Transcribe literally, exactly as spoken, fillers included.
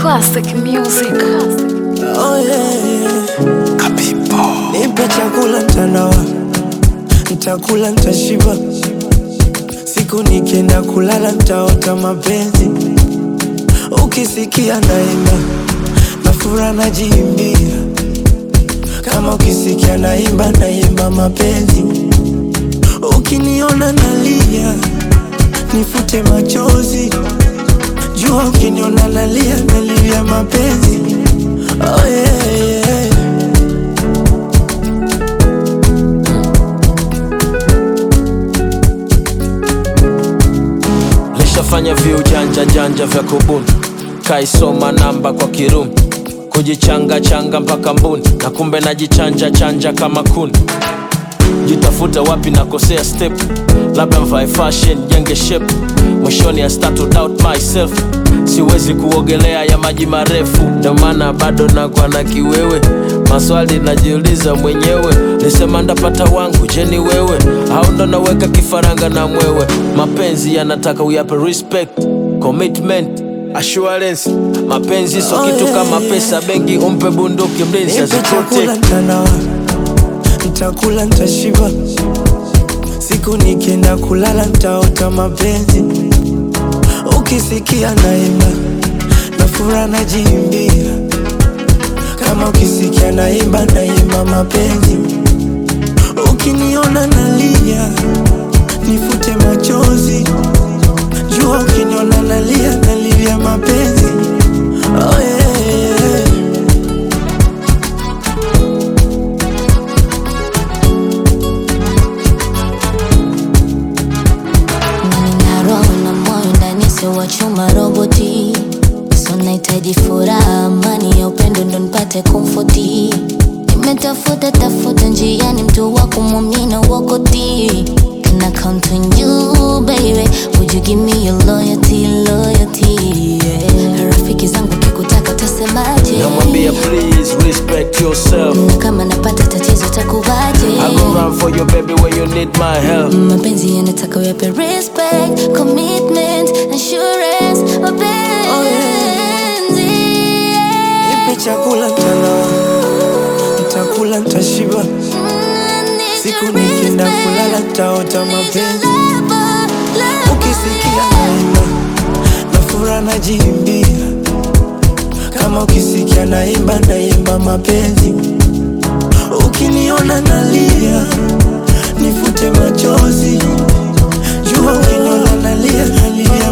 Classic music. Oh yeah. Kapipo. Nipe chakula mtanawa, nitakula nitashiba. Siku nikienda kulala nitaota mapenzi. Ukisikia naimba, na furaha najiimbia. Kama ukisikia naimba, naimba mapenzi. Ukiniona nalia, nifute machozi. Jua ukiniona nalia, nalia mapenzi. Oh yeah, yeah. Lishafanya view janja janja vya kubuni, kaisoma namba kwa kirumi, kujichanga changa mpaka mbuni, na kumbe najichanja chanja kama kuni. Jitafuta wapi nakosea step, labda mvae fashion jenge shape. Mwishoni I start to doubt myself, siwezi kuogelea ya maji marefu. Ndio maana bado nakuwa na kiwewe, maswali najiuliza mwenyewe. Nisema ndapata wangu, je ni wewe? Au ndo naweka kifaranga na mwewe? Mapenzi yanataka uyape respect, commitment, assurance. Mapenzi so kitu kama pesa bengi, umpe bunduki mlinzi asipote. Nitakula nitashiba. Siku nikienda kulala nitaota mapenzi. Ukisikia naimba, na furaha najiimbia. Kama ukisikia naimba, naimba mapenzi. Ukiniona nalia, nifute machozi. Jua ukiniona nalia, nalia mapenzi. Oh yeah, yeah. Wa chuma roboti, so nahitaji furaha, amani ya upendo ndo nipate komfoti. Nimetafuta tafuta njiani mtu wa kumwamini wakoti. Can I count on you baby? Would you give me your loyalty, loyalty, yeah. Rafiki zangu kikutaka tasemaje? Namwambia please respect yourself. Na kama napata tatizo takuvaje? I go run for you baby when you need my help. Mapenzi yanataka uyape respect, commitment, assurance. Mapenzi oh, yeah. Nipe chakula mtanawa, nitakula nitashiba. Siku nikienda kulala nitaota mapenzi. Ukisikia naimba, na furaha najiimbia. Kama ukisikia naimba, naimba mapenzi. Ukiniona nalia, nifute machozi. Jua ukiniona nalia, nalia